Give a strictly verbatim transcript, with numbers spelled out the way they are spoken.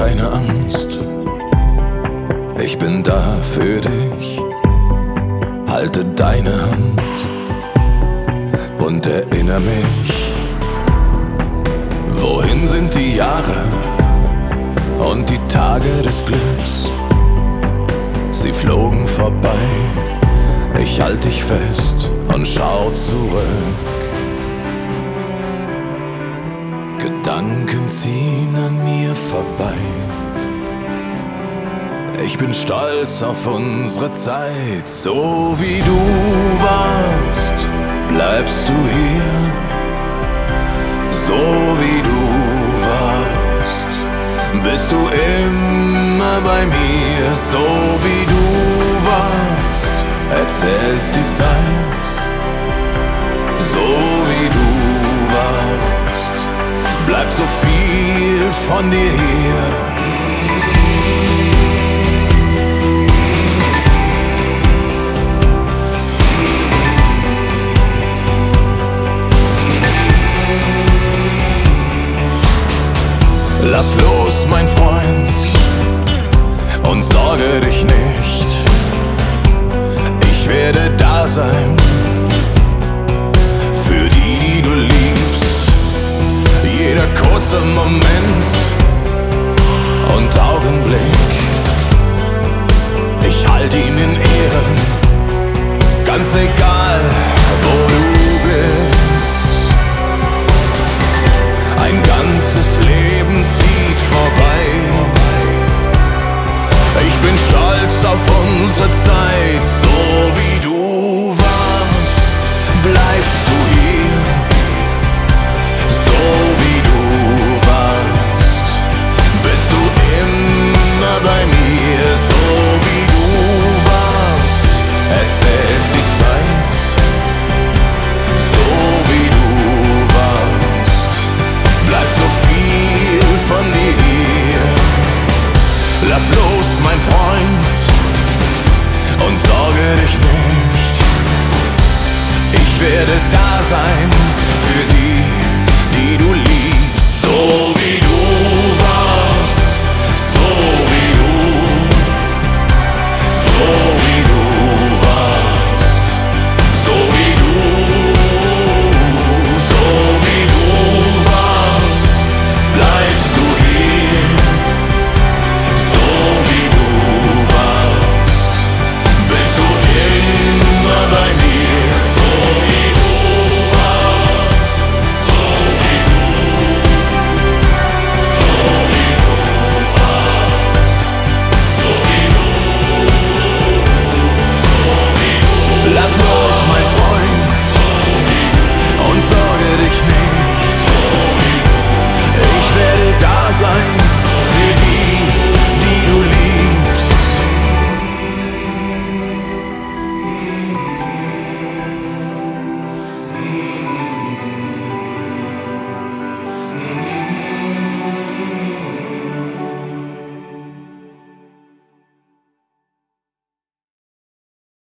keine Angst, ich bin da für dich. Halte deine Hand und erinnere mich. Wohin sind die Jahre und die Tage des Glücks? Sie flogen vorbei, ich halte dich fest und schau zurück. Gedanken ziehen an mir vorbei. Ich bin stolz auf unsere Zeit. So wie du warst, bleibst du hier. So wie du warst, bist du immer bei mir. So wie du warst, erzählt die Zeit. So wie du warst, bleibt so viel von dir hier. Lass los, mein Freund, und sorge dich nicht. Ich werde da sein für die, die du liebst. Jeder kurze Moment und Augenblick, ich halte ihn in Ehren, ganz egal, wo du bist. Ein ganzes Leben zieht vorbei. Ich bin stolz auf unsere Zeit. So wie du warst, bleibst du hier. So wie du warst, bist du immer bei mir. So wie du warst, erzählt die Zeit. So wie du warst, bleibt so viel von dir hier. Lass los, mein Freund, und sorge dich nicht. Ich werde da sein